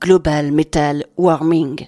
Global Metal Warming.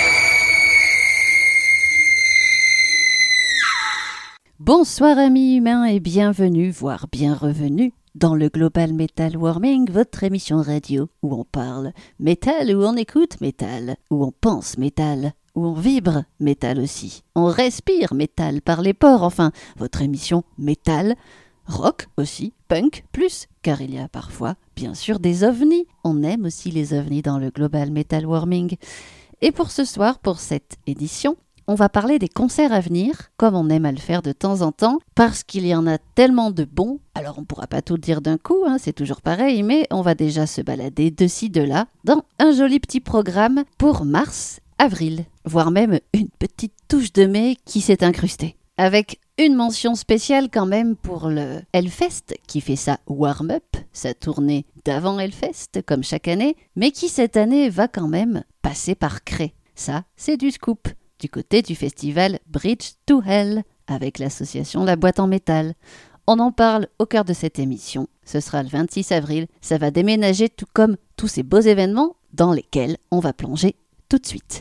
Bonsoir amis humains et bienvenue, voire bien revenue dans le Global Metal Warming, votre émission radio où on parle métal, où on écoute métal, où on pense métal, où on vibre métal aussi. On respire métal par les pores, enfin, votre émission métal, rock aussi, punk plus, car il y a parfois, bien sûr, des ovnis. On aime aussi les ovnis dans le Global Metal Warming. Et pour ce soir, pour cette édition, on va parler des concerts à venir, comme on aime à le faire de temps en temps, parce qu'il y en a tellement de bons. Alors on ne pourra pas tout dire d'un coup, c'est toujours pareil, mais on va déjà se balader de ci, de là, dans un joli petit programme pour mars, avril, voire même une petite touche de mai qui s'est incrustée. Avec une mention spéciale quand même pour le Hellfest, qui fait sa warm-up, sa tournée d'avant Hellfest, comme chaque année, mais qui cette année va quand même passer par Cré. Ça, c'est du scoop. Du côté du festival Bridge to Hell, avec l'association La Boîte en Métal. On en parle au cœur de cette émission. Ce sera le 26 avril. Ça va déménager tout comme tous ces beaux événements dans lesquels on va plonger tout de suite.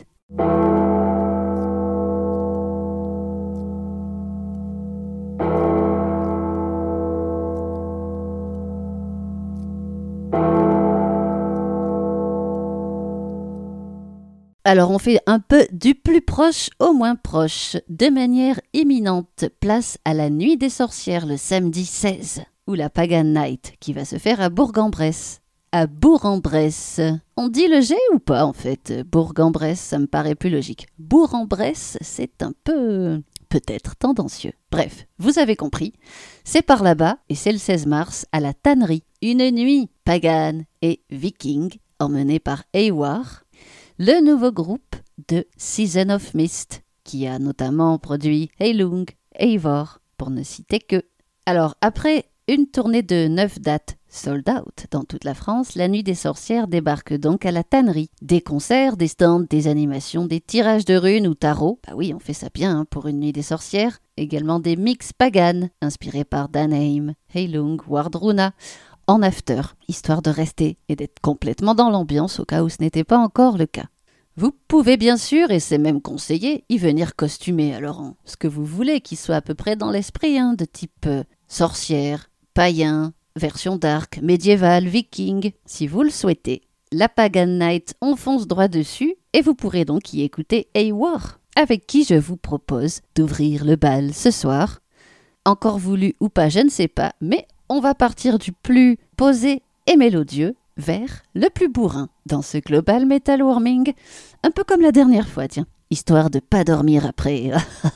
Alors on fait un peu du plus proche au moins proche, de manière imminente, place à la Nuit des Sorcières le samedi 16, ou la Pagan Night qui va se faire à Bourg-en-Bresse. À Bourg-en-Bresse. On dit le G ou pas en fait? Bourg-en-Bresse, ça me paraît plus logique. Bourg-en-Bresse, c'est un peu peut-être tendancieux. Bref, vous avez compris, c'est par là-bas et c'est le 16 mars à la Tannerie. Une nuit pagan et viking emmenée par Eivor, le nouveau groupe de Season of Mist, qui a notamment produit Heilung, Eivor, pour ne citer que. Alors, après une tournée de 9 dates sold out dans toute la France, la Nuit des Sorcières débarque donc à la Tannerie. Des concerts, des stands, des animations, des tirages de runes ou tarot. Bah oui, on fait ça bien pour une Nuit des Sorcières. Également des mix pagan, inspirés par Danheim, Heilung, Wardruna, en after, histoire de rester et d'être complètement dans l'ambiance au cas où ce n'était pas encore le cas. Vous pouvez bien sûr, et c'est même conseillé, y venir costumé, alors ce que vous voulez, qu'il soit à peu près dans l'esprit, de type sorcière, païen, version dark, médiéval, viking, si vous le souhaitez. La Pagan Night, on fonce droit dessus, et vous pourrez donc y écouter Eivor, avec qui je vous propose d'ouvrir le bal ce soir. Encore voulu ou pas, je ne sais pas, mais on va partir du plus posé et mélodieux vers le plus bourrin dans ce Global Metal Warming, un peu comme la dernière fois, tiens, histoire de pas dormir après.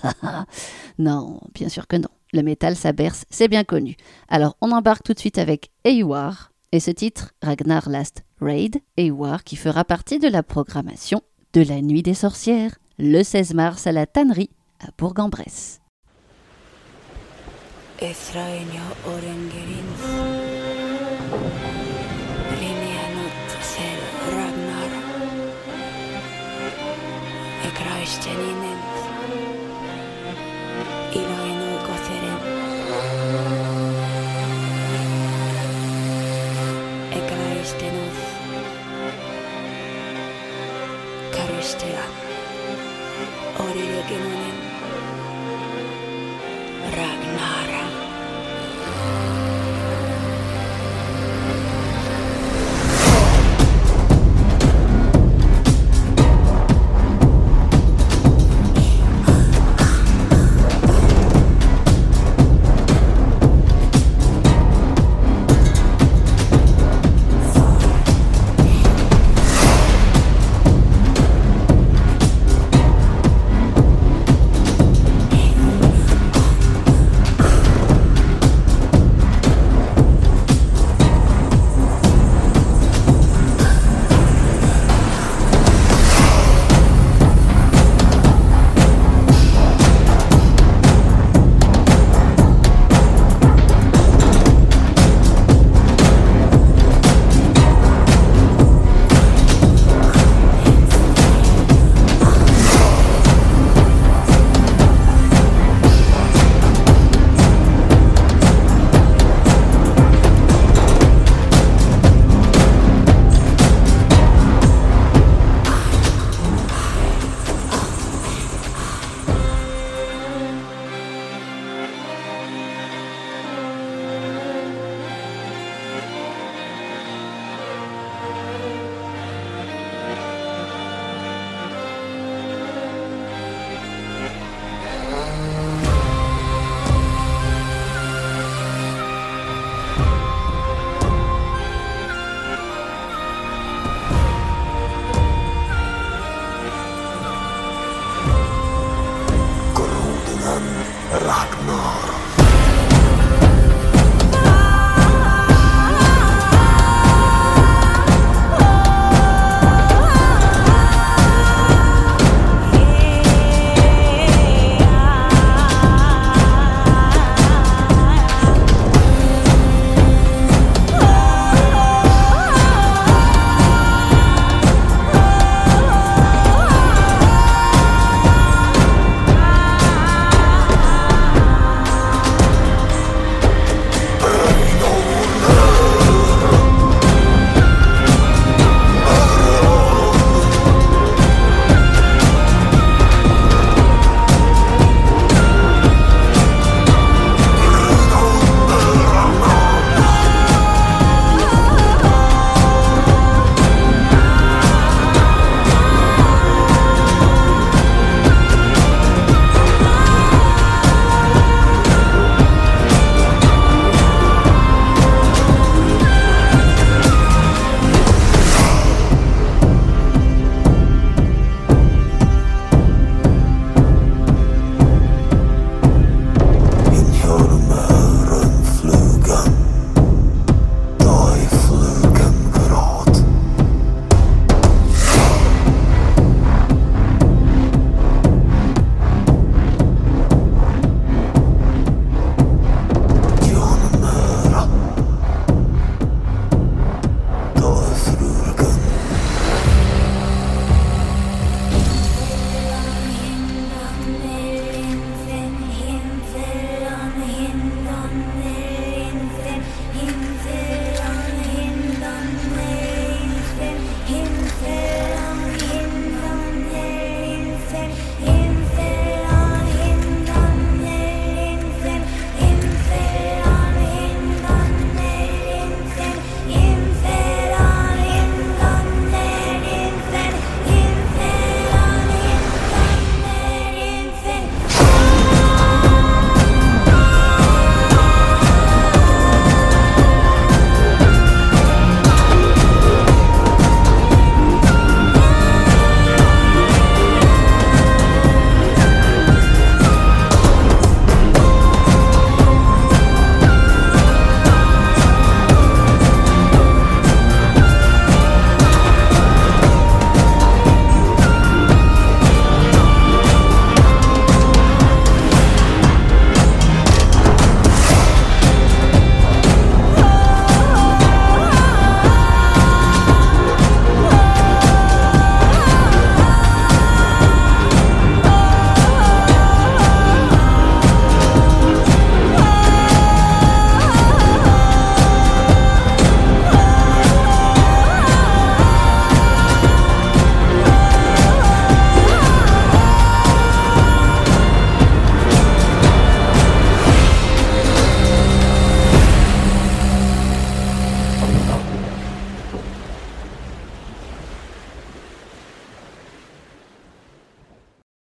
Non, bien sûr que non. Le métal, ça berce, c'est bien connu. Alors, on embarque tout de suite avec Eivor et ce titre, Ragnar Last Raid, Eivor qui fera partie de la programmation de la Nuit des Sorcières, le 16 mars à la Tannerie, à Bourg-en-Bresse. Estraño Orengerins Linianut Sel Ragnar Ekraisteninen Iloinu Gotheren Ekraistenus Karistean Oriregenonen Ragnara.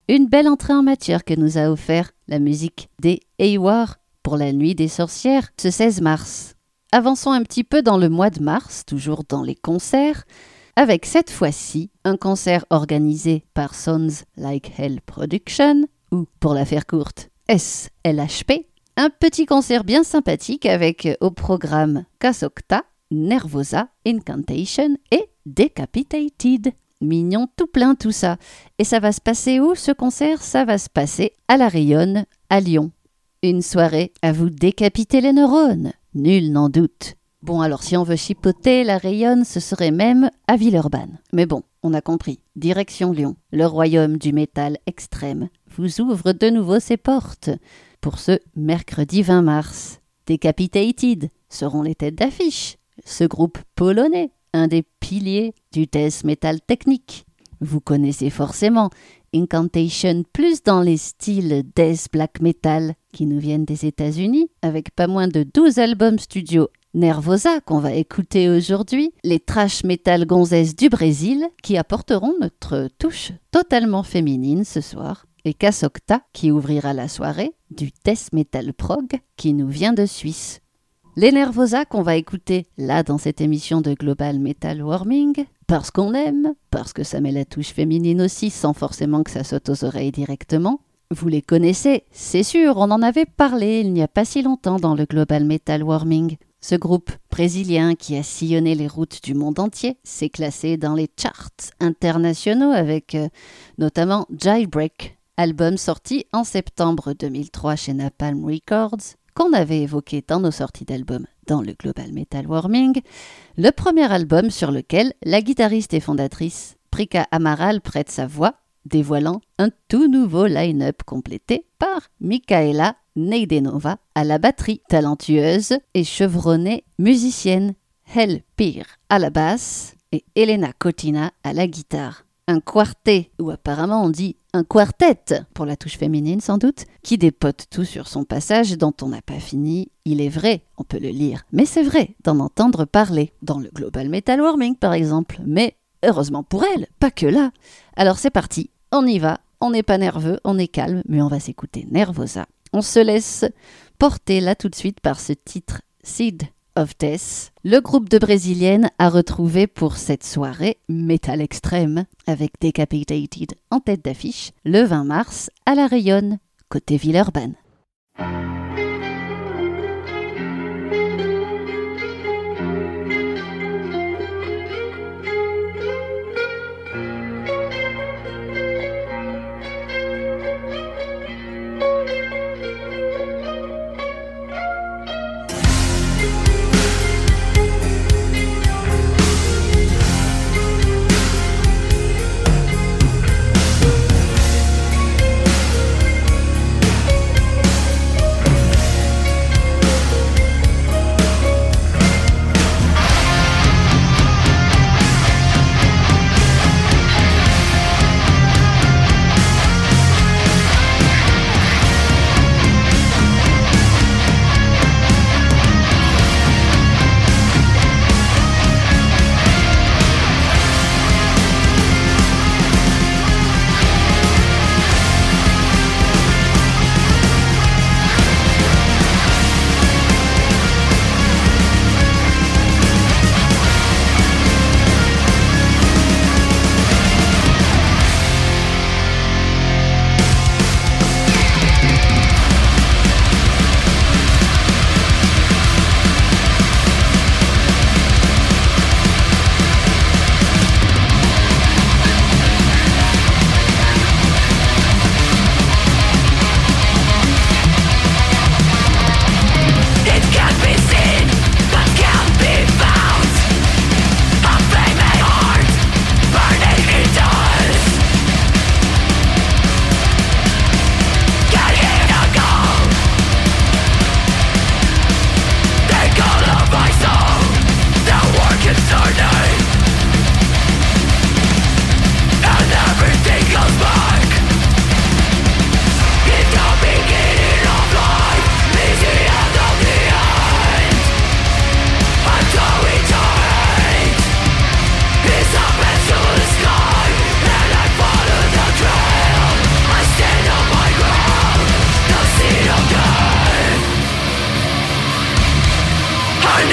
Une belle entrée en matière que nous a offert la musique des Hayward pour la Nuit des Sorcières ce 16 mars. Avançons un petit peu dans le mois de mars, toujours dans les concerts, avec cette fois-ci un concert organisé par Sounds Like Hell Production, ou pour la faire courte, SLHP. Un petit concert bien sympathique avec au programme Kasokta, Nervosa, Incantation et Decapitated. Mignon tout plein tout ça. Et ça va se passer où ce concert? Ça va se passer à la Rayonne, à Lyon. Une soirée à vous décapiter les neurones, nul n'en doute. Bon alors si on veut chipoter, la Rayonne ce serait même à Villeurbanne. Mais bon, on a compris. Direction Lyon, le royaume du métal extrême, vous ouvre de nouveau ses portes. Pour ce mercredi 20 mars, Decapitated seront les têtes d'affiche. Ce groupe polonais, un des piliers du death metal technique. Vous connaissez forcément Incantation plus dans les styles death black metal qui nous viennent des États-Unis, avec pas moins de 12 albums studio. Nervosa qu'on va écouter aujourd'hui, les thrash metal gonzesses du Brésil qui apporteront notre touche totalement féminine ce soir. Et Kasokta qui ouvrira la soirée, du death metal prog qui nous vient de Suisse. Les Nervosa qu'on va écouter là dans cette émission de Global Metal Warming, parce qu'on aime, parce que ça met la touche féminine aussi sans forcément que ça saute aux oreilles directement. Vous les connaissez, c'est sûr, on en avait parlé il n'y a pas si longtemps dans le Global Metal Warming. Ce groupe brésilien qui a sillonné les routes du monde entier s'est classé dans les charts internationaux avec notamment Jailbreak, album sorti en septembre 2003 chez Napalm Records, qu'on avait évoqué dans nos sorties d'albums dans le Global Metal Warming, le premier album sur lequel la guitariste et fondatrice Prika Amaral prête sa voix, dévoilant un tout nouveau line-up complété par Michaela Neidenova à la batterie, talentueuse et chevronnée musicienne, Hel Peer à la basse et Elena Kotina à la guitare. Un quartet, ou apparemment on dit un quartet, pour la touche féminine sans doute, qui dépote tout sur son passage dont on n'a pas fini. Il est vrai, on peut le lire, mais c'est vrai d'en entendre parler, dans le Global Metal Warming par exemple, mais heureusement pour elle, pas que là. Alors c'est parti, on y va, on n'est pas nerveux, on est calme, mais on va s'écouter Nervosa. On se laisse porter là tout de suite par ce titre Seed of Death, le groupe de brésiliennes a retrouvé pour cette soirée métal extrême avec Decapitated en tête d'affiche le 20 mars à la Rayonne, côté Villeurbanne.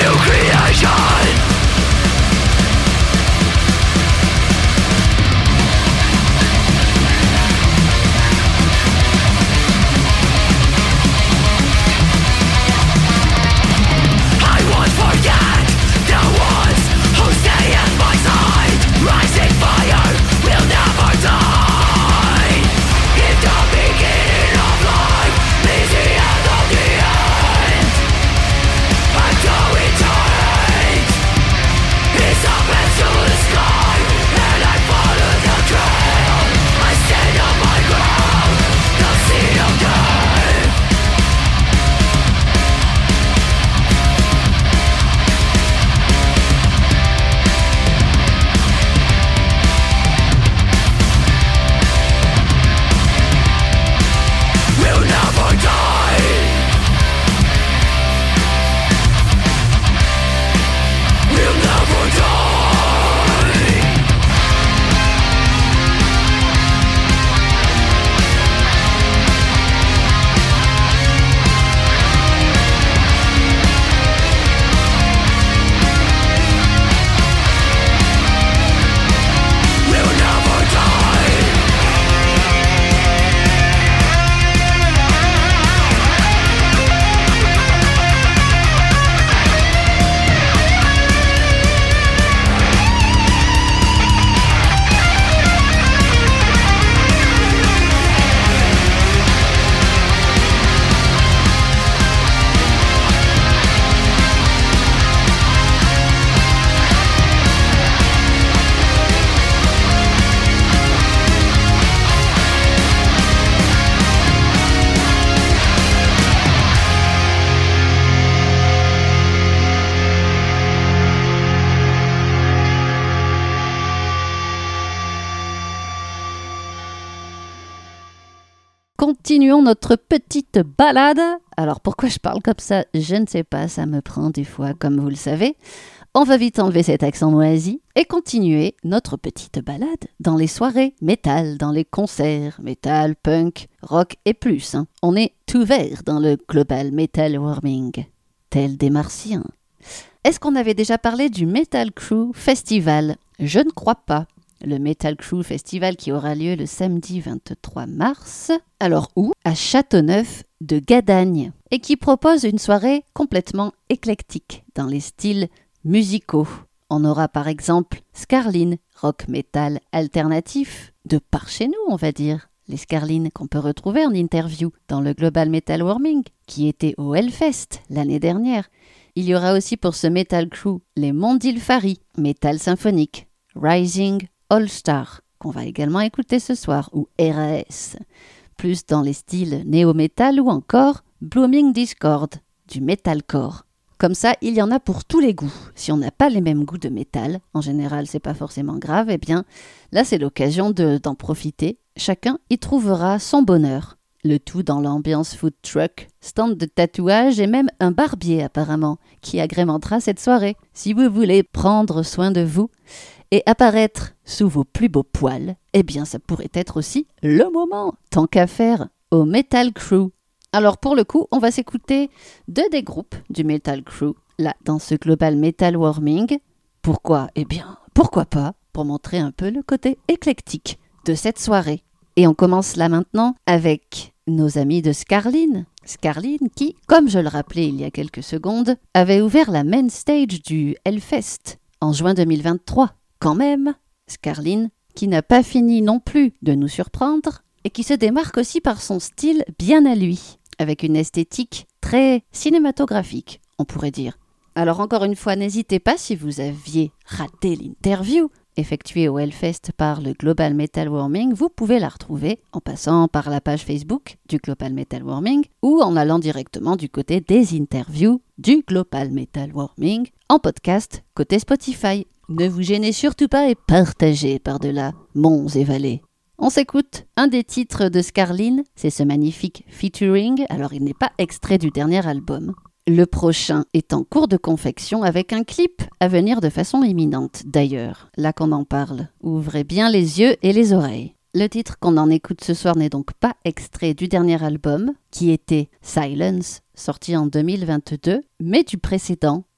Continuons notre petite balade. Alors pourquoi je parle comme ça, je ne sais pas, ça me prend des fois, comme vous le savez. On va vite enlever cet accent moisi et continuer notre petite balade dans les soirées métal, dans les concerts métal, punk, rock et plus. On est tout vert dans le Global Metal Warming, tel des Martiens. Est-ce qu'on avait déjà parlé du Metal Crew Festival ? Je ne crois pas. Le Metal Crew Festival qui aura lieu le samedi 23 mars. Alors où ? À Châteauneuf de Gadagne. Et qui propose une soirée complètement éclectique dans les styles musicaux. On aura par exemple Scarline, rock metal alternatif, de par chez nous on va dire. Les Scarlines qu'on peut retrouver en interview dans le Global Metal Warming, qui était au Hellfest l'année dernière. Il y aura aussi pour ce Metal Crew les Mondilfari, métal symphonique, Rising All Star, qu'on va également écouter ce soir, ou RAS, plus dans les styles néo-metal ou encore Blooming Discord, du metalcore. Comme ça, il y en a pour tous les goûts. Si on n'a pas les mêmes goûts de métal, en général c'est pas forcément grave, eh bien là c'est l'occasion d'en profiter. Chacun y trouvera son bonheur. Le tout dans l'ambiance food truck, stand de tatouage et même un barbier apparemment, qui agrémentera cette soirée. Si vous voulez prendre soin de vous et apparaître sous vos plus beaux poils, eh bien ça pourrait être aussi le moment, tant qu'à faire, au Metal Crew. Alors pour le coup, on va s'écouter deux des groupes du Metal Crew, là, dans ce Global Metal Warming. Pourquoi ? Eh bien, pourquoi pas, pour montrer un peu le côté éclectique de cette soirée. Et on commence là maintenant avec nos amis de Scarline. Scarline qui, comme je le rappelais il y a quelques secondes, avait ouvert la main stage du Hellfest en juin 2023. Quand même, Scarline qui n'a pas fini non plus de nous surprendre et qui se démarque aussi par son style bien à lui, avec une esthétique très cinématographique, on pourrait dire. Alors encore une fois, n'hésitez pas si vous aviez raté l'interview effectuée au Hellfest par le Global Metal Warming, vous pouvez la retrouver en passant par la page Facebook du Global Metal Warming ou en allant directement du côté des interviews du Global Metal Warming en podcast côté Spotify. Ne vous gênez surtout pas et partagez par-delà monts et vallées. On s'écoute un des titres de Scarline, c'est ce magnifique featuring, alors il n'est pas extrait du dernier album. Le prochain est en cours de confection avec un clip à venir de façon imminente d'ailleurs, là qu'on en parle. Ouvrez bien les yeux et les oreilles. Le titre qu'on en écoute ce soir n'est donc pas extrait du dernier album, qui était Silence, sorti en 2022, mais du précédent,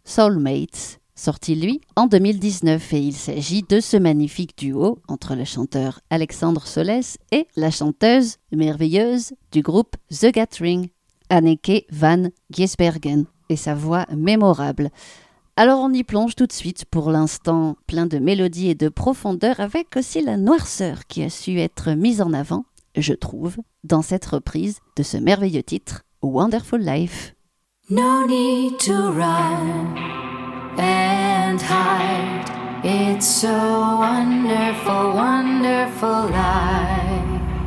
Soulmates, sorti lui en 2019, et il s'agit de ce magnifique duo entre le chanteur Alexandre Solès et la chanteuse merveilleuse du groupe The Gathering, Anneke van Giersbergen, et sa voix mémorable. Alors on y plonge tout de suite, pour l'instant plein de mélodie et de profondeur, avec aussi la noirceur qui a su être mise en avant, je trouve, dans cette reprise de ce merveilleux titre, Wonderful Life. No need to run and hide. It's so wonderful, wonderful life.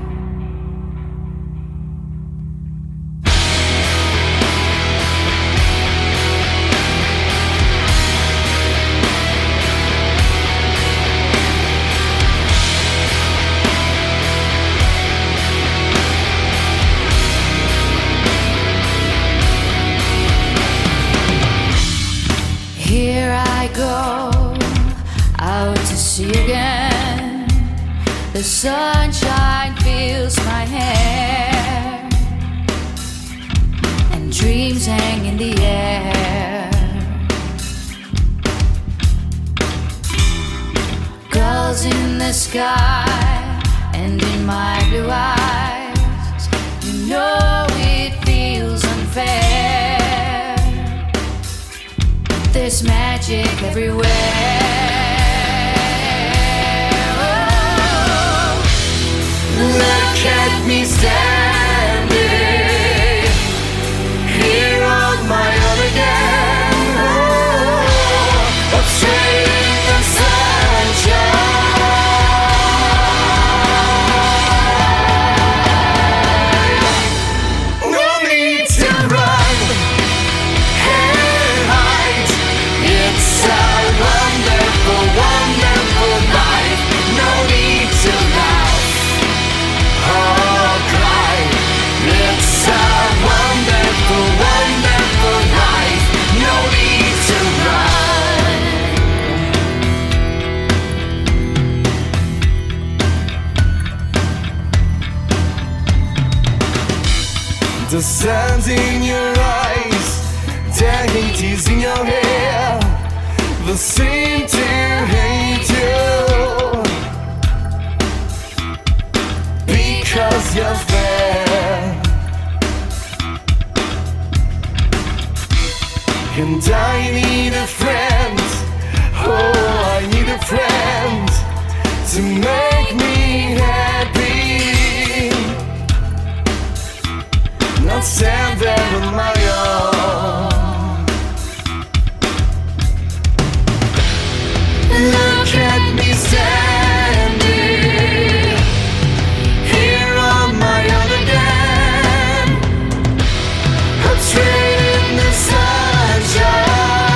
Here I go, out to sea again. The sunshine fills my hair, and dreams hang in the air. Gulls in the sky, and in my blue eyes, you know it feels unfair. There's magic everywhere. Oh, look at me standing here on my own again. Oh, up straight in the sunshine. No need to run. It's a wonderful, wonderful life. No need to laugh or cry. It's a wonderful, wonderful life. No need to run. The sun's in your eyes, the heat is in your hair. They seem to hate you because you're fair. And I need a friend, oh, I need a friend to make me happy, not stand there on my own. Look at me standing here on my own again. I'm straight in the sunshine.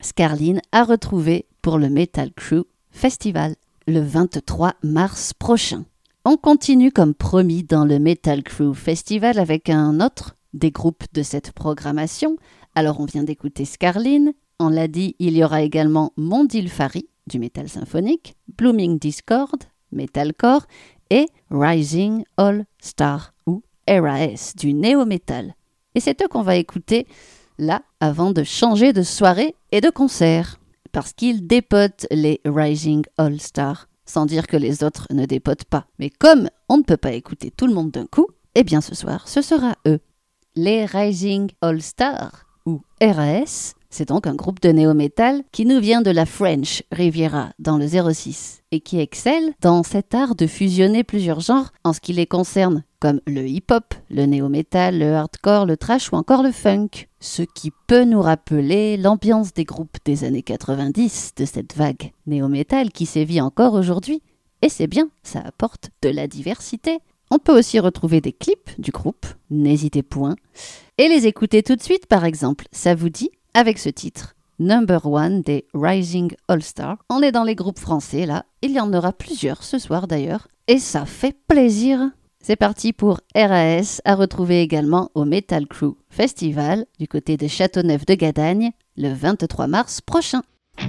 Scarline à retrouver pour le Metal Crew Festival le 23 mars prochain. On continue comme promis dans le Metal Crew Festival avec un autre des groupes de cette programmation. Alors on vient d'écouter Scarline, on l'a dit, il y aura également Mondilfari du métal symphonique, Blooming Discord, metalcore et Rising All Star ou RAS du néo-metal. Et c'est eux qu'on va écouter là avant de changer de soirée et de concert. Parce qu'ils dépotent les Rising All Star, sans dire que les autres ne dépotent pas. Mais comme on ne peut pas écouter tout le monde d'un coup, eh bien ce soir, ce sera eux. Les Rising All Star, ou RAS, c'est donc un groupe de néo-metal qui nous vient de la French Riviera dans le 06 et qui excelle dans cet art de fusionner plusieurs genres en ce qui les concerne, comme le hip-hop, le néo-metal, le hardcore, le thrash ou encore le funk. Ce qui peut nous rappeler l'ambiance des groupes des années 90 de cette vague néo-metal qui sévit encore aujourd'hui. Et c'est bien, ça apporte de la diversité. On peut aussi retrouver des clips du groupe, n'hésitez point, et les écouter tout de suite par exemple, ça vous dit, avec ce titre, Number One des Rising All Star. On est dans les groupes français là, il y en aura plusieurs ce soir d'ailleurs, et ça fait plaisir. C'est parti pour RAS, à retrouver également au Metal Crew Festival du côté de Châteauneuf de Gadagne le 23 mars prochain.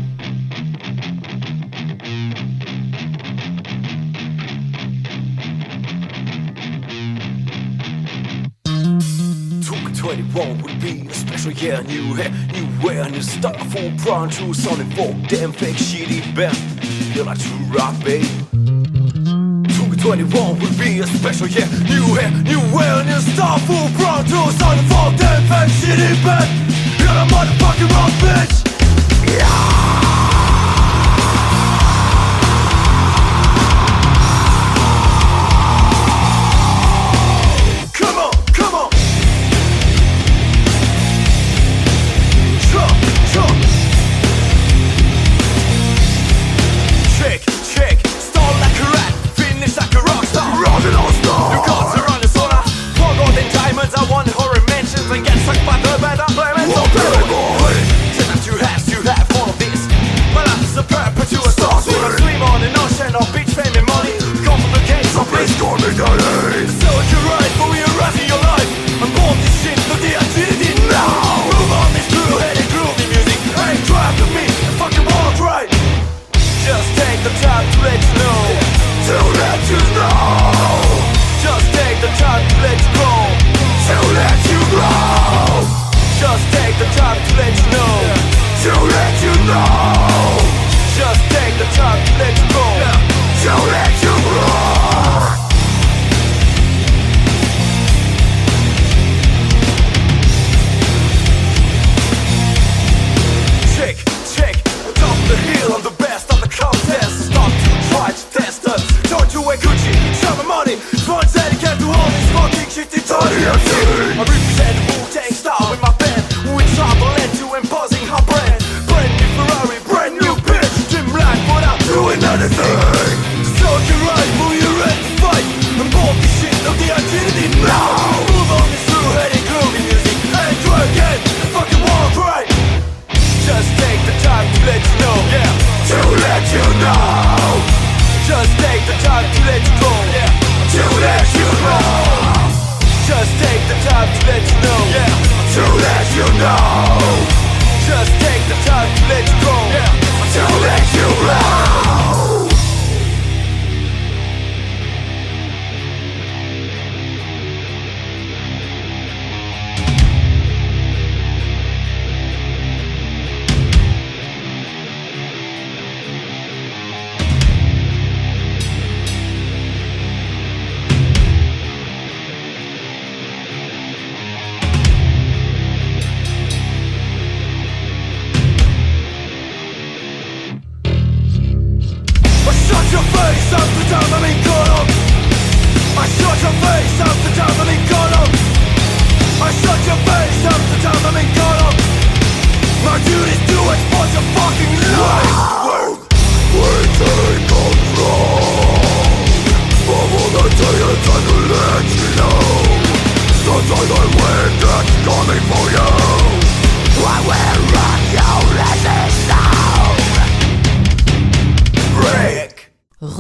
Would be a special year, new hair, new wear, new stuff, full brown, true solid folk, damn fake shitty band. You're like true rock, babe. 2021 would be a special year, new hair, new wear, new stuff, full brown, true solid folk, damn fake shitty band. You're a motherfucking rock, bitch. Yeah.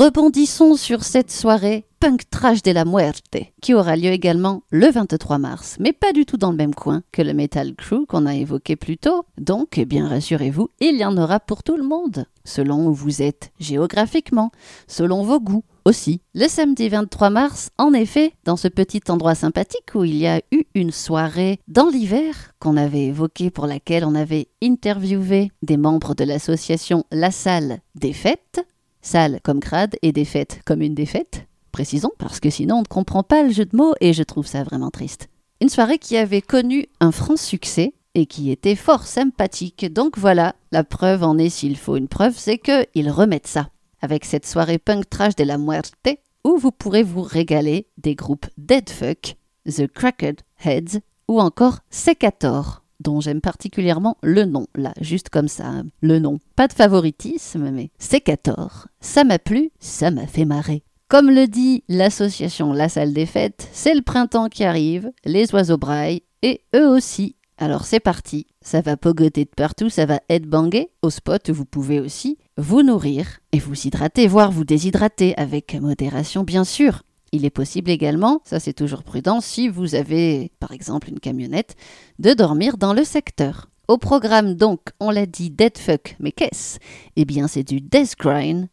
Rebondissons sur cette soirée Punk Trash de la Muerte, qui aura lieu également le 23 mars, mais pas du tout dans le même coin que le Metal Crew qu'on a évoqué plus tôt. Donc, eh bien rassurez-vous, il y en aura pour tout le monde, selon où vous êtes géographiquement, selon vos goûts aussi. Le samedi 23 mars, en effet, dans ce petit endroit sympathique où il y a eu une soirée dans l'hiver qu'on avait évoquée, pour laquelle on avait interviewé des membres de l'association La Salle des Fêtes, salle comme crade et défaite comme une défaite. Précisons, parce que sinon on ne comprend pas le jeu de mots et je trouve ça vraiment triste. Une soirée qui avait connu un franc succès et qui était fort sympathique. Donc voilà, la preuve en est, s'il faut une preuve, c'est qu'ils remettent ça. Avec cette soirée Punk Trash de la Muerte, où vous pourrez vous régaler des groupes Dead Fuck, The Cracked Heads ou encore Secator, dont j'aime particulièrement le nom, là, juste comme ça, le nom. Pas de favoritisme, mais Secator, ça m'a plu, ça m'a fait marrer. Comme le dit l'association La Salle des Fêtes, c'est le printemps qui arrive, les oiseaux braillent, et eux aussi. Alors c'est parti, ça va pogoter de partout, ça va headbanger au spot où vous pouvez aussi vous nourrir et vous hydrater, voire vous déshydrater, avec modération bien sûr. Il est possible également, ça c'est toujours prudent, si vous avez par exemple une camionnette, de dormir dans le secteur. Au programme donc, on l'a dit, Dead Fuck, mais qu'est-ce ? Eh bien c'est du Death Grind,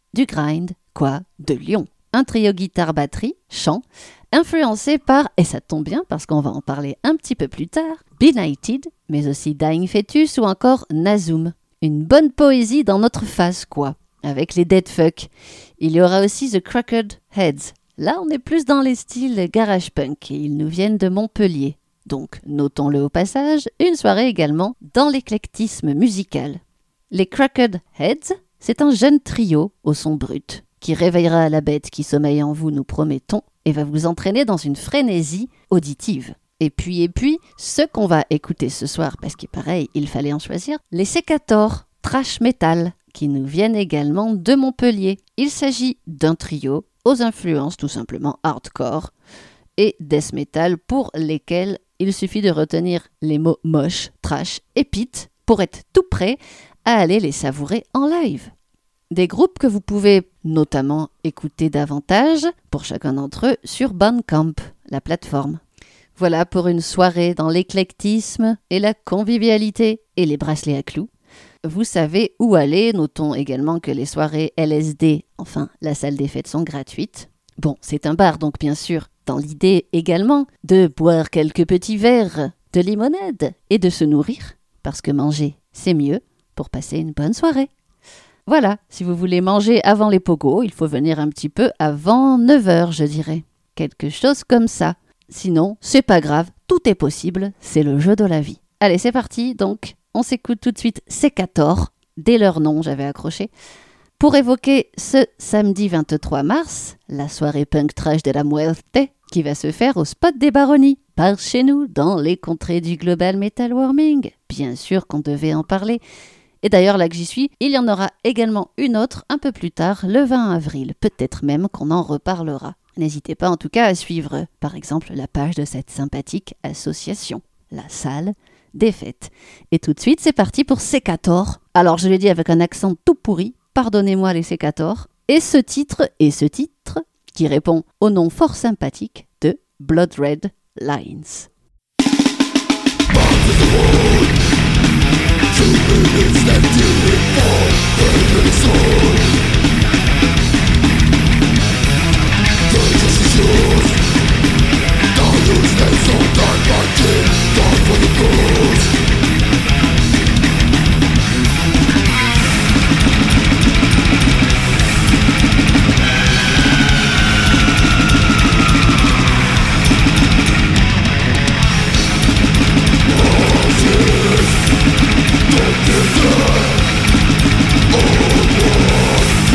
de Lyon. Un trio guitare-batterie, chant, influencé par, et ça tombe bien parce qu'on va en parler un petit peu plus tard, Benighted, mais aussi Dying Fetus ou encore Nazum. Une bonne poésie dans notre face, quoi, avec les Dead Fuck. Il y aura aussi The Cracked Heads. Là, on est plus dans les styles garage punk et ils nous viennent de Montpellier. Donc, notons-le au passage, une soirée également dans l'éclectisme musical. Les Cracked Heads, c'est un jeune trio au son brut, qui réveillera la bête qui sommeille en vous, nous promettons, et va vous entraîner dans une frénésie auditive. Et puis, ce qu'on va écouter ce soir, parce qu'il pareil, il fallait en choisir, les Secator, Trash Metal, qui nous viennent également de Montpellier. Il s'agit d'un trio aux influences tout simplement hardcore et death metal, pour lesquels il suffit de retenir les mots moche, trash et pit pour être tout prêt à aller les savourer en live. Des groupes que vous pouvez notamment écouter davantage, pour chacun d'entre eux, sur Bandcamp, la plateforme. Voilà pour une soirée dans l'éclectisme et la convivialité et les bracelets à clous. Vous savez où aller. Notons également que les soirées LSD, enfin la salle des fêtes, sont gratuites. Bon, c'est un bar donc bien sûr, dans l'idée également de boire quelques petits verres de limonade et de se nourrir, parce que manger, c'est mieux pour passer une bonne soirée. Voilà, si vous voulez manger avant les pogos, il faut venir un petit peu avant 9h, je dirais. Quelque chose comme ça. Sinon, c'est pas grave, tout est possible, c'est le jeu de la vie. Allez, c'est parti, donc, on s'écoute tout de suite Secator, dès leur nom, j'avais accroché, pour évoquer ce samedi 23 mars, la soirée Punk Trash de la Muerte, qui va se faire au spot des Baronnies, par chez nous, dans les contrées du Global Metal Warming. Bien sûr qu'on devait en parler. Et d'ailleurs, là que j'y suis, il y en aura également une autre un peu plus tard, le 20 avril. Peut-être même qu'on en reparlera. N'hésitez pas en tout cas à suivre, par exemple, la page de cette sympathique association, la Salle des Fêtes. Et tout de suite, c'est parti pour Secator. Alors, je l'ai dit avec un accent tout pourri, pardonnez-moi les Secator. Et ce titre, qui répond au nom fort sympathique de Blood Red Lines. Oh,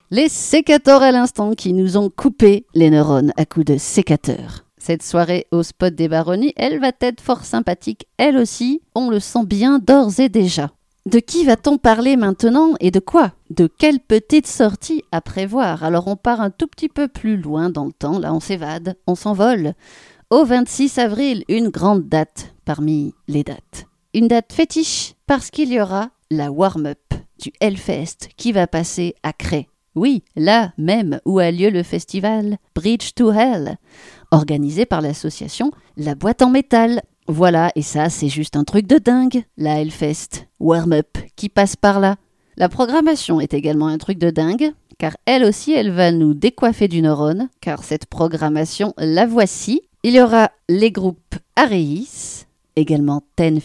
Les sécateurs à l'instant qui nous ont coupé les neurones à coups de sécateur. Cette soirée au spot des Baronnies, elle va être fort sympathique, elle aussi, on le sent bien d'ores et déjà. De qui va-t-on parler maintenant et de quoi ? De quelle petite sortie à prévoir ? Alors on part un tout petit peu plus loin dans le temps, là on s'évade, on s'envole. Au 26 avril, une grande date parmi les dates. Une date fétiche parce qu'il y aura la warm-up du Hellfest qui va passer à Cré. Oui, là même où a lieu le festival Bridge to Hell, organisé par l'association La Boîte en Métal. Voilà, et ça c'est juste un truc de dingue, la Hellfest warm-up qui passe par là. La programmation est également un truc de dingue, car elle aussi elle va nous décoiffer du neurone, car cette programmation, la voici. Il y aura les groupes Areis, également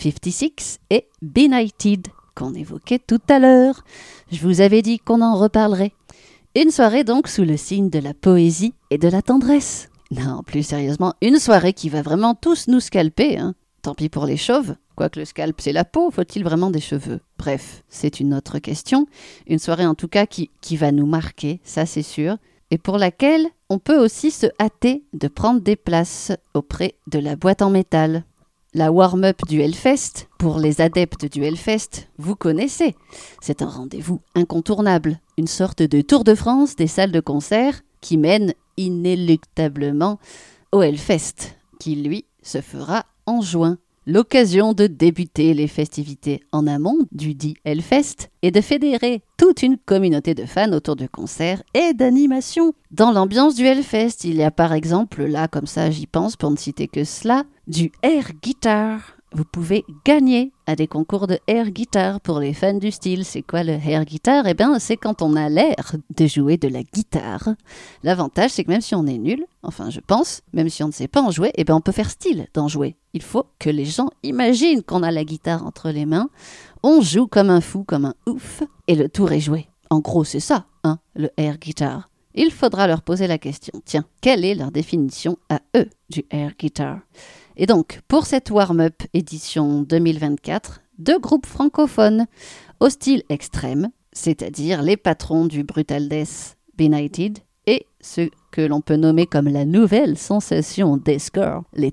1056 et Benighted, qu'on évoquait tout à l'heure. Je vous avais dit qu'on en reparlerait. Une soirée donc sous le signe de la poésie et de la tendresse. Non, plus sérieusement, une soirée qui va vraiment tous nous scalper, hein. Tant pis pour les chauves, quoique le scalp c'est la peau, faut-il vraiment des cheveux ? Bref, c'est une autre question. Une soirée en tout cas qui va nous marquer, ça c'est sûr, et pour laquelle on peut aussi se hâter de prendre des places auprès de la boîte en métal. La warm-up du Hellfest, pour les adeptes du Hellfest, vous connaissez. C'est un rendez-vous incontournable, une sorte de Tour de France des salles de concert qui mène inéluctablement au Hellfest, qui lui se fera en juin. L'occasion de débuter les festivités en amont du dit Hellfest et de fédérer toute une communauté de fans autour de concerts et d'animations. Dans l'ambiance du Hellfest, il y a par exemple, là comme ça j'y pense pour ne citer que cela, du air guitar. Vous pouvez gagner à des concours de air guitar pour les fans du style. C'est quoi le air guitar ? Eh bien, c'est quand on a l'air de jouer de la guitare. L'avantage, c'est que même si on est nul, enfin je pense, même si on ne sait pas en jouer, eh bien on peut faire style d'en jouer. Il faut que les gens imaginent qu'on a la guitare entre les mains. On joue comme un fou, comme un ouf, et le tour est joué. En gros, c'est ça, hein, le air guitar. Il faudra leur poser la question, tiens, quelle est leur définition à eux du air guitar ? Et donc, pour cette warm-up édition 2024, 2 groupes francophones au style extrême, c'est-à-dire les patrons du Brutal Death Benighted et ceux que l'on peut nommer comme la nouvelle sensation deathcore, les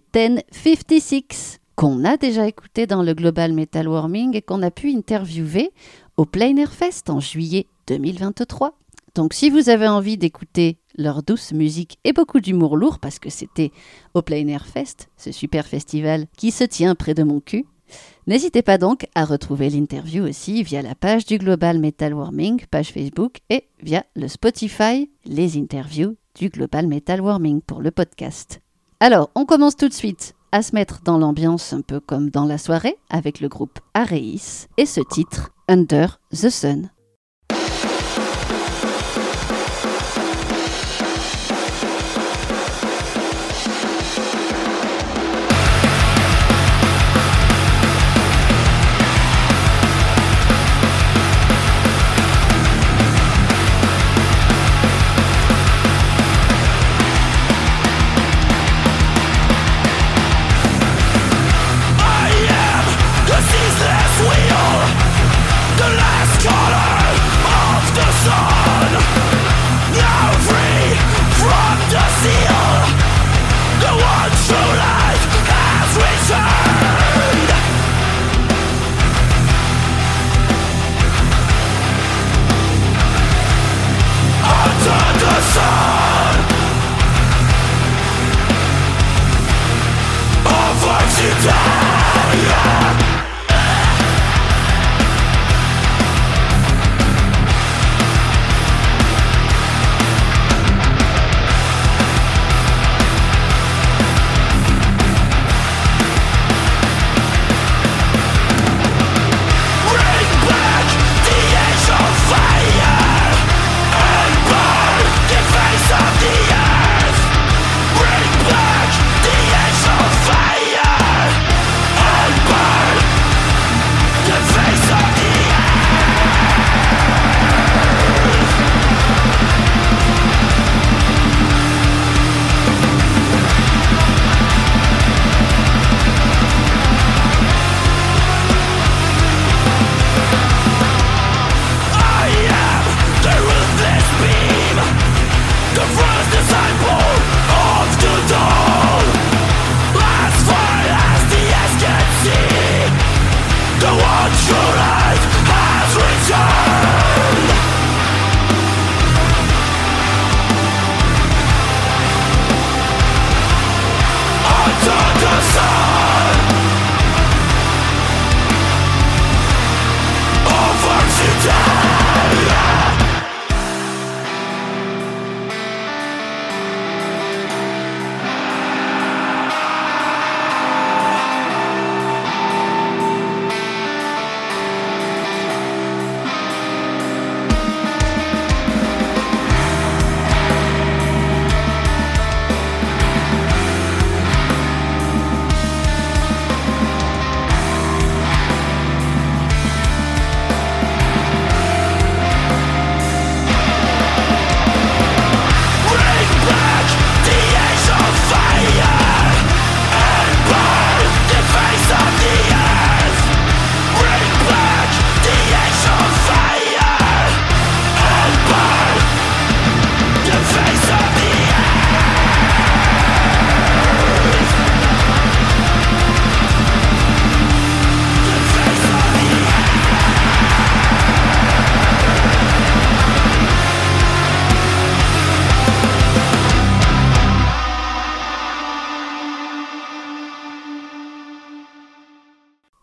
1056, qu'on a déjà écouté dans le Global Metal Warming et qu'on a pu interviewer au Plein Air Fest en juillet 2023. Donc si vous avez envie d'écouter leur douce musique et beaucoup d'humour lourd, parce que c'était au Plein Air Fest, ce super festival qui se tient près de mon cul, n'hésitez pas donc à retrouver l'interview aussi via la page du Global Metal Warming, page Facebook, et via le Spotify, les interviews du Global Metal Warming pour le podcast. Alors, on commence tout de suite à se mettre dans l'ambiance un peu comme dans la soirée avec le groupe Areis et ce titre, Under the Sun. Fire and burn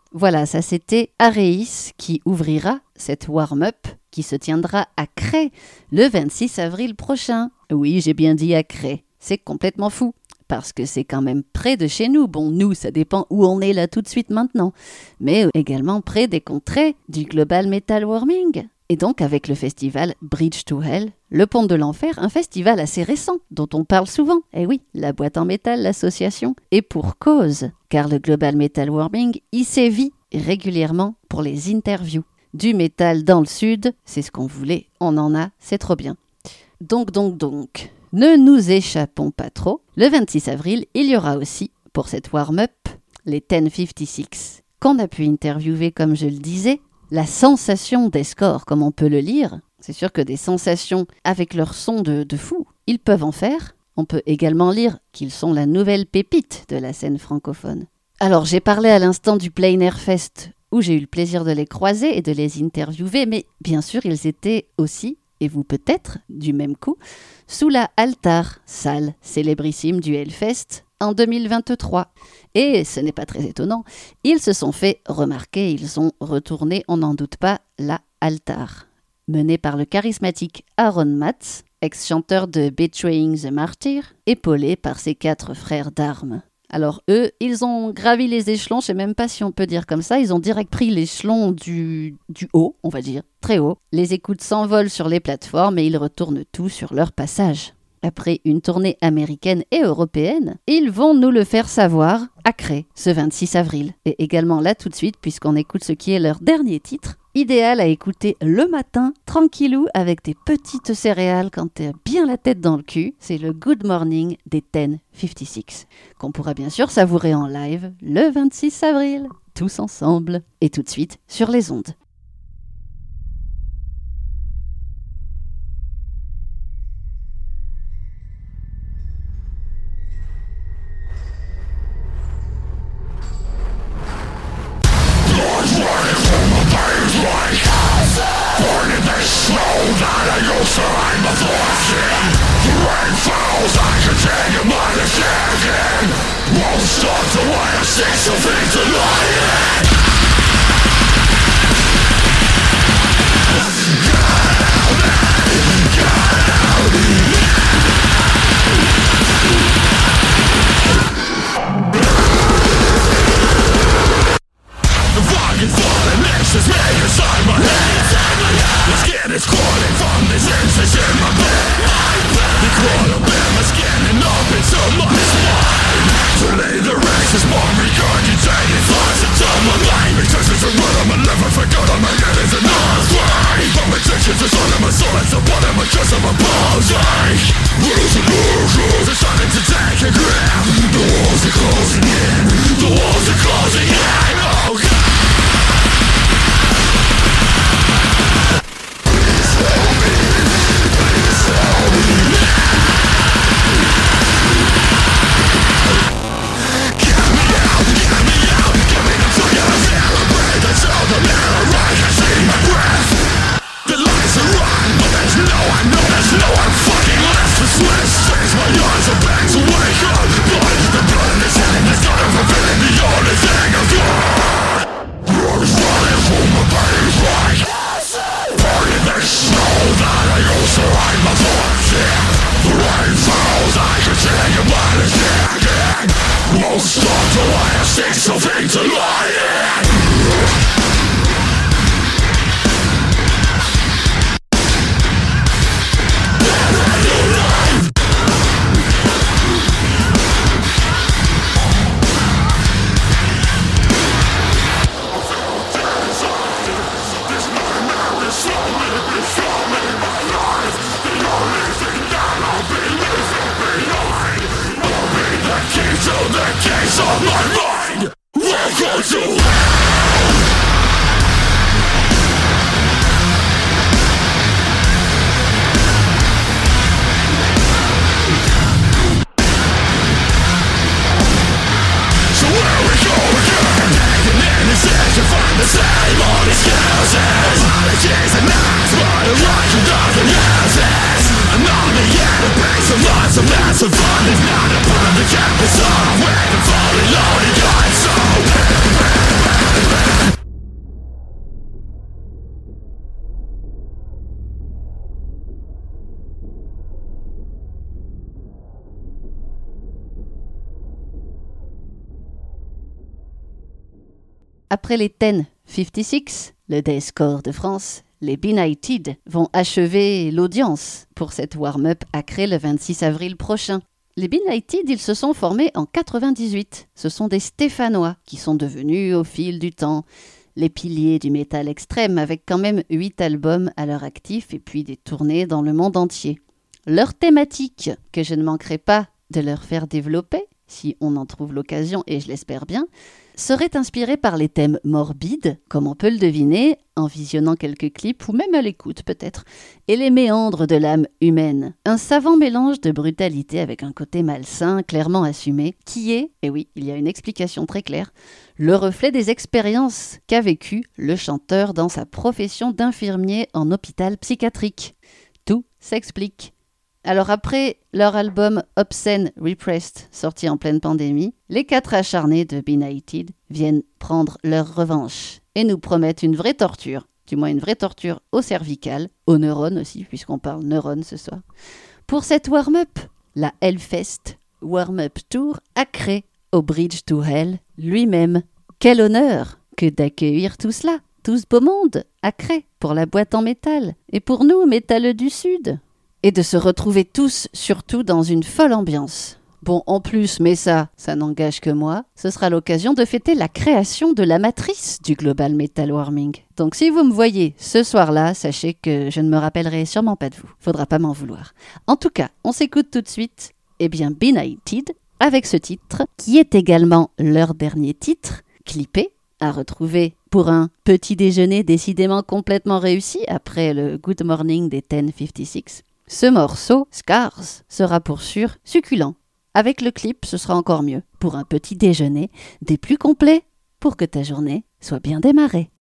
Voilà, ça c'était Areis qui ouvrira cette warm-up qui se tiendra à Cray le 26 avril prochain. Oui, j'ai bien dit à Cray. C'est complètement fou, parce que c'est quand même près de chez nous. Bon, nous, ça dépend où on est là tout de suite maintenant, mais également près des contrées du Global Metal Warming. Et donc avec le festival Bridge to Hell, le Pont de l'Enfer, un festival assez récent dont on parle souvent. Eh oui, la boîte en métal, l'association, et pour cause, car le Global Metal Warming y sévit régulièrement pour les interviews. Du métal dans le sud, c'est ce qu'on voulait, on en a, c'est trop bien. Donc, ne nous échappons pas trop. Le 26 avril, il y aura aussi, pour cette warm-up, les 1056, qu'on a pu interviewer, comme je le disais, la sensation des scores, comme on peut le lire. C'est sûr que des sensations avec leur son de fou, ils peuvent en faire. On peut également lire qu'ils sont la nouvelle pépite de la scène francophone. Alors, j'ai parlé à l'instant du Plein Air Fest, où j'ai eu le plaisir de les croiser et de les interviewer, mais bien sûr, ils étaient aussi, et vous peut-être, du même coup, sous la Altar, salle célébrissime du Hellfest, en 2023. Et ce n'est pas très étonnant, ils se sont fait remarquer, ils ont retourné, on n'en doute pas, la Altar. Menée par le charismatique Aaron Matz, ex-chanteur de Betraying the Martyr, épaulé par ses 4 frères d'armes. Alors eux, ils ont gravi les échelons, je sais même pas si on peut dire comme ça, ils ont direct pris l'échelon du haut, on va dire, très haut. Les écoutes s'envolent sur les plateformes et ils retournent tout sur leur passage. Après une tournée américaine et européenne, ils vont nous le faire savoir à Cray, ce 26 avril. Et également là tout de suite, puisqu'on écoute ce qui est leur dernier titre, idéal à écouter le matin, tranquillou, avec des petites céréales quand t'as bien la tête dans le cul. C'est le Good Morning des 1056, qu'on pourra bien sûr savourer en live le 26 avril, tous ensemble, et tout de suite sur les ondes. Après les 1056, le Dayscore de France, les Benighted vont achever l'audience pour cette warm-up à Cré le 26 avril prochain. Les Benighted, ils se sont formés en 98. Ce sont des Stéphanois qui sont devenus, au fil du temps, les piliers du métal extrême avec quand même 8 albums à leur actif et puis des tournées dans le monde entier. Leur thématique, que je ne manquerai pas de leur faire développer, si on en trouve l'occasion et je l'espère bien, serait inspirée par les thèmes morbides, comme on peut le deviner en visionnant quelques clips ou même à l'écoute peut-être, et les méandres de l'âme humaine. Un savant mélange de brutalité avec un côté malsain clairement assumé, qui est, et oui, il y a une explication très claire, le reflet des expériences qu'a vécues le chanteur dans sa profession d'infirmier en hôpital psychiatrique. Tout s'explique. Alors après leur album Obscene Repressed, sorti en pleine pandémie, les 4 acharnés de Benighted viennent prendre leur revanche et nous promettent une vraie torture, du moins une vraie torture au cervical, aux neurones aussi, puisqu'on parle neurones ce soir. Pour cette warm-up, la Hellfest Warm-up Tour à Cré, au Bridge to Hell lui-même. Quel honneur que d'accueillir tout cela, tout ce beau monde, à Cré, pour la boîte en métal, et pour nous, métalleux du Sud. Et de se retrouver tous, surtout dans une folle ambiance. Bon, en plus, mais ça n'engage que moi, ce sera l'occasion de fêter la création de la matrice du Global Metal Warming. Donc si vous me voyez ce soir-là, sachez que je ne me rappellerai sûrement pas de vous. Faudra pas m'en vouloir. En tout cas, on s'écoute tout de suite, Benighted, avec ce titre, qui est également leur dernier titre, clippé, à retrouver pour un petit déjeuner décidément complètement réussi après le Good Morning des 1056. Ce morceau, Scars, sera pour sûr succulent. Avec le clip, ce sera encore mieux. Pour un petit déjeuner, des plus complets, pour que ta journée soit bien démarrée.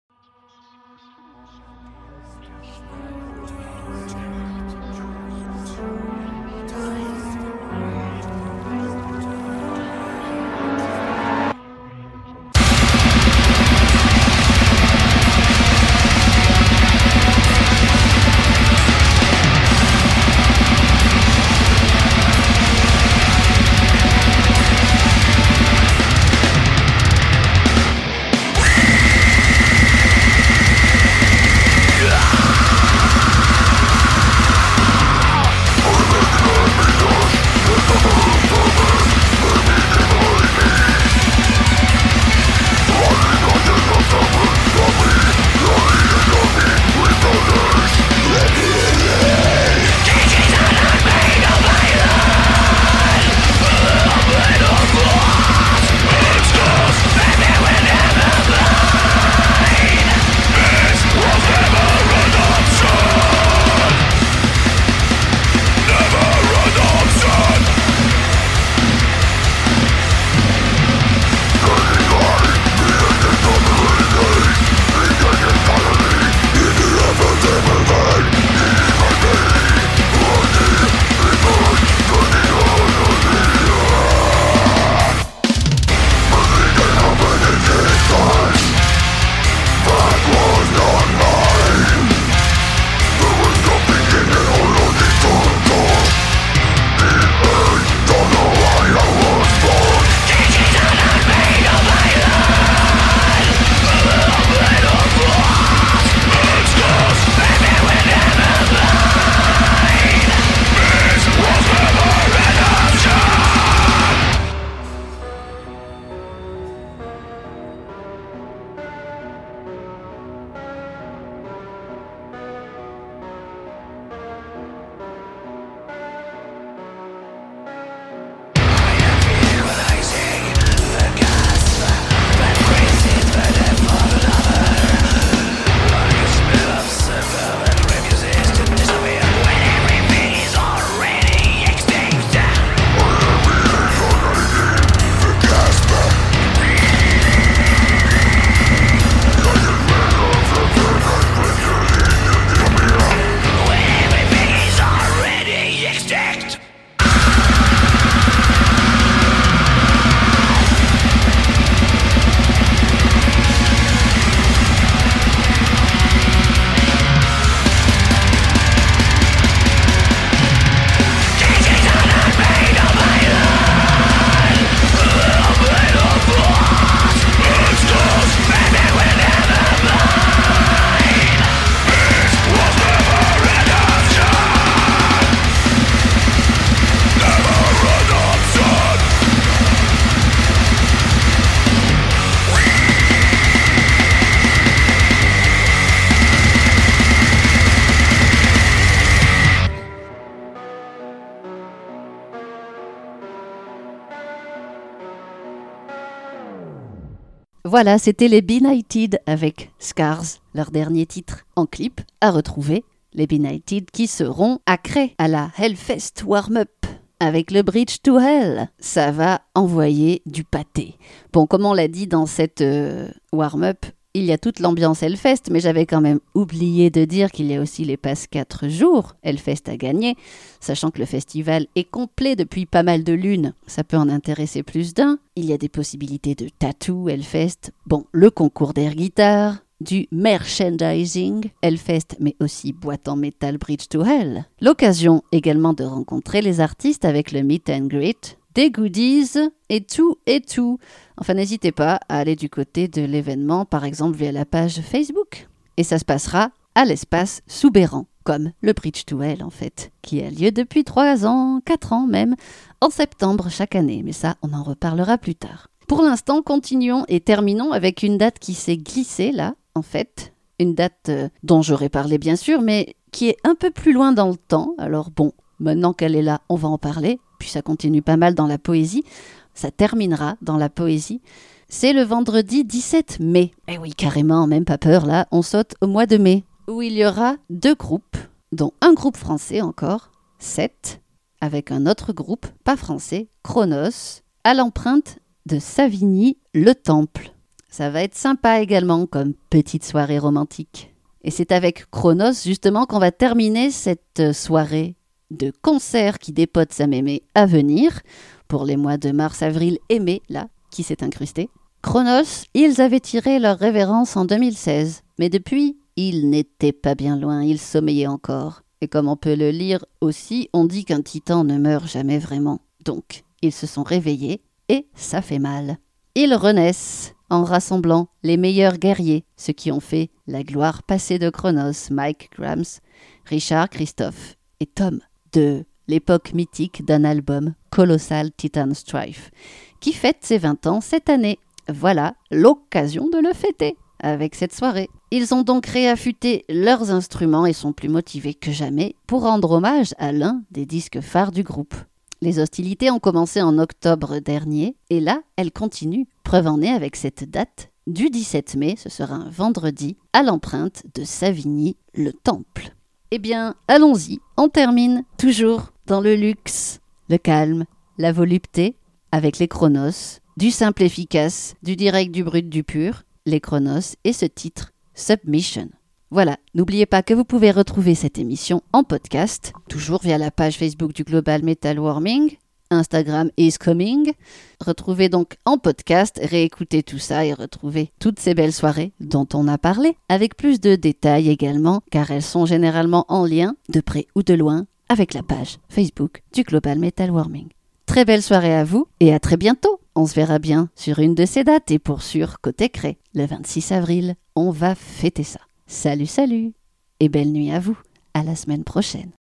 Voilà, c'était les Benighted avec Scars, leur dernier titre en clip à retrouver. Les Benighted qui seront à Cré à la Hellfest Warm-Up. Avec le Bridge to Hell, ça va envoyer du pâté. Bon, comme on l'a dit dans cette warm-up, il y a toute l'ambiance Hellfest, mais j'avais quand même oublié de dire qu'il y a aussi les passes 4 jours Hellfest à gagner, sachant que le festival est complet depuis pas mal de lunes. Ça peut en intéresser plus d'un. Il y a des possibilités de tattoo Hellfest, bon, le concours d'air guitare, du merchandising Hellfest, mais aussi boîte en métal Bridge to Hell. L'occasion également de rencontrer les artistes avec le meet and greet, des goodies et tout et tout. Enfin, n'hésitez pas à aller du côté de l'événement, par exemple via la page Facebook. Et ça se passera à l'espace Soubeyran, comme le Bridge to Hell en fait, qui a lieu depuis 3 ans, 4 ans même, en septembre chaque année. Mais ça, on en reparlera plus tard. Pour l'instant, continuons et terminons avec une date qui s'est glissée là, en fait, une date dont j'aurais parlé bien sûr, mais qui est un peu plus loin dans le temps. Alors bon, maintenant qu'elle est là, on va en parler, puis ça continue pas mal dans la poésie, ça terminera dans la poésie. C'est le vendredi 17 mai. Eh oui, carrément, même pas peur là, on saute au mois de mai, où il y aura 2 groupes, dont un groupe français encore, 7, avec un autre groupe, pas français, Chronos, à l'empreinte de Savigny, le Temple. Ça va être sympa également comme petite soirée romantique. Et c'est avec Chronos justement qu'on va terminer cette soirée de concert qui dépote sa mémé à venir pour les mois de mars, avril et mai, là, qui s'est incrusté. Chronos, ils avaient tiré leur révérence en 2016, mais depuis, ils n'étaient pas bien loin, ils sommeillaient encore. Et comme on peut le lire aussi, on dit qu'un titan ne meurt jamais vraiment. Donc, ils se sont réveillés et ça fait mal. Ils renaissent en rassemblant les meilleurs guerriers, ceux qui ont fait la gloire passée de Chronos, Mike Grams, Richard, Christophe et Tom, de l'époque mythique d'un album colossal Titan Strife, qui fête ses 20 ans cette année. Voilà l'occasion de le fêter avec cette soirée. Ils ont donc réaffûté leurs instruments et sont plus motivés que jamais pour rendre hommage à l'un des disques phares du groupe. Les hostilités ont commencé en octobre dernier et là, elles continuent. Preuve en est avec cette date du 17 mai, ce sera un vendredi, à l'empreinte de Savigny, le Temple. Eh bien, allons-y, on termine toujours dans le luxe, le calme, la volupté, avec les Chronos, du simple efficace, du direct, du brut, du pur, les Chronos et ce titre, Submission. Voilà, n'oubliez pas que vous pouvez retrouver cette émission en podcast, toujours via la page Facebook du Global Metal Warming, Instagram is coming. Retrouvez donc en podcast, réécoutez tout ça et retrouvez toutes ces belles soirées dont on a parlé, avec plus de détails également, car elles sont généralement en lien, de près ou de loin, avec la page Facebook du Global Metal Warming. Très belle soirée à vous et à très bientôt. On se verra bien sur une de ces dates et pour sûr, côté Cré, le 26 avril, on va fêter ça. Salut, salut et belle nuit à vous. À la semaine prochaine.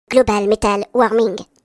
Global Metal Warming.